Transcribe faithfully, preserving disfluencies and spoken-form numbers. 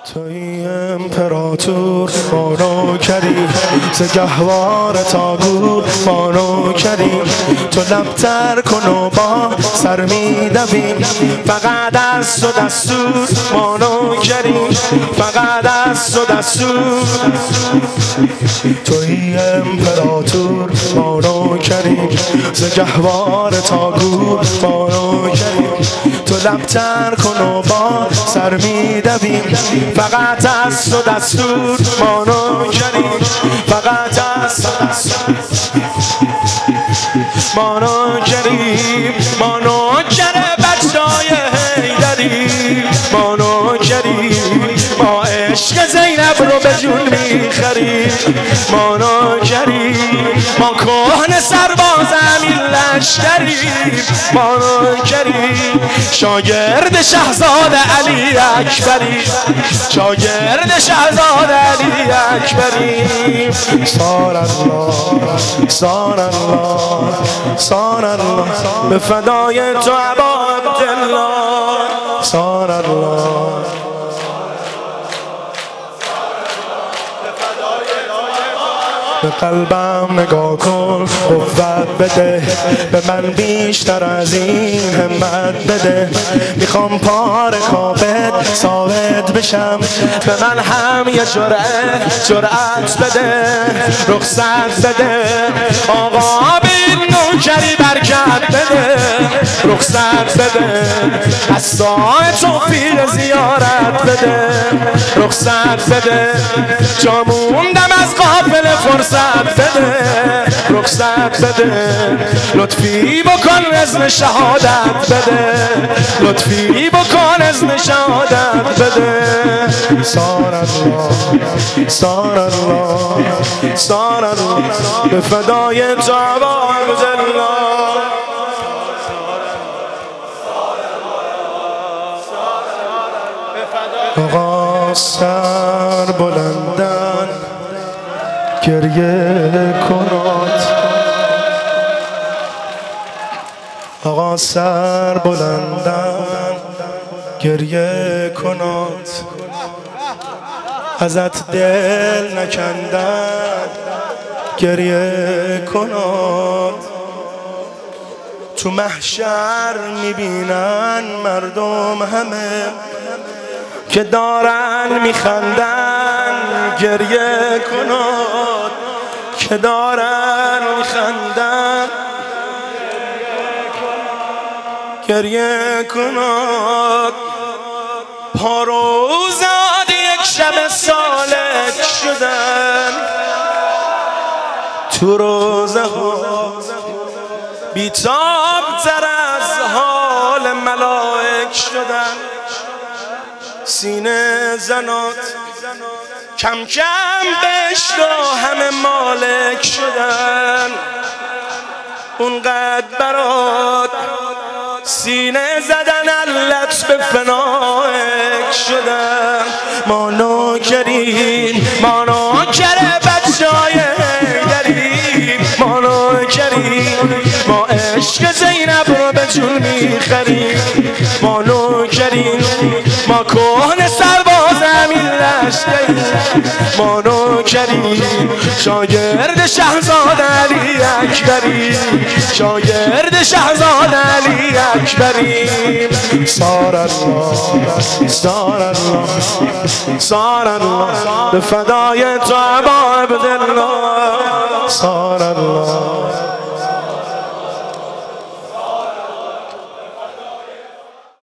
توی امپراتور بانو کریم ز گهوار تا گور بانو کریم تو لبتر کن و با سر می دویم فقط از تو دستور بانو کریم فقط از تو دستور توی امپراتور بانو کریم ز گهوار تا گور بانو کریم تو لبتر کن و با سر می دویم فقط از تو دستور بانو کریم فقط از تو دستور بانو کریم بانو کره بچهای حیدری بانو کریم ما عشق زینب رو به جون میخریم بانو کریم ما کهن سرباز امین لشکریم بانو کریم شاگرد شهزاده علی اکبری شاگرد شهزاده علی اکبری سار الله سار الله سار الله به فدای تو ابا عبدالله سار الله به قلبم نگاه کن قوت بده به من بیشتر از این همت بده میخوام پار کافت ثابت بشم به من هم یه جرأت جرأت بده رخصت بده آقا بین نوکری برکت بده رخصت بده از ساعه توفیق زیارت بده رخصت بده جا موندم از قافل فرصت بده رخصت بده لطفی بکن اذن شهادت بده لطفی بکن اذن شهادت بده سار الله سار الله سار الله به فدای تو ابا عبدالله آقا سر بلندن گریه کنات آقا سر بلندن گریه کنات ازت دل نکندن گریه کنات تو محشر میبینن مردم همه که دارن میخندن گریه کنات که دارن میخندن گریه کنات پاروزاد یک شب سالک شدن تو روزه ها بیتاب تر از حال ملائک شدن سینه زنات کم کم بهشت و همه مالک شدن اونقدر برات سینه زدن علت به فنایک شدن ما نوکریم ما نوکر بچهای حیدریم ما نوکریم ما عشق زینب رو به جون میخریم ما نوکریم ما کهن سرباز امین لشکریم ما نوکریم شاگرد شهزاده علی اکبری شاگرد شهزاده علی اکبری سار الله سار الله سار الله به فدای تو ابا عبدالله سار الله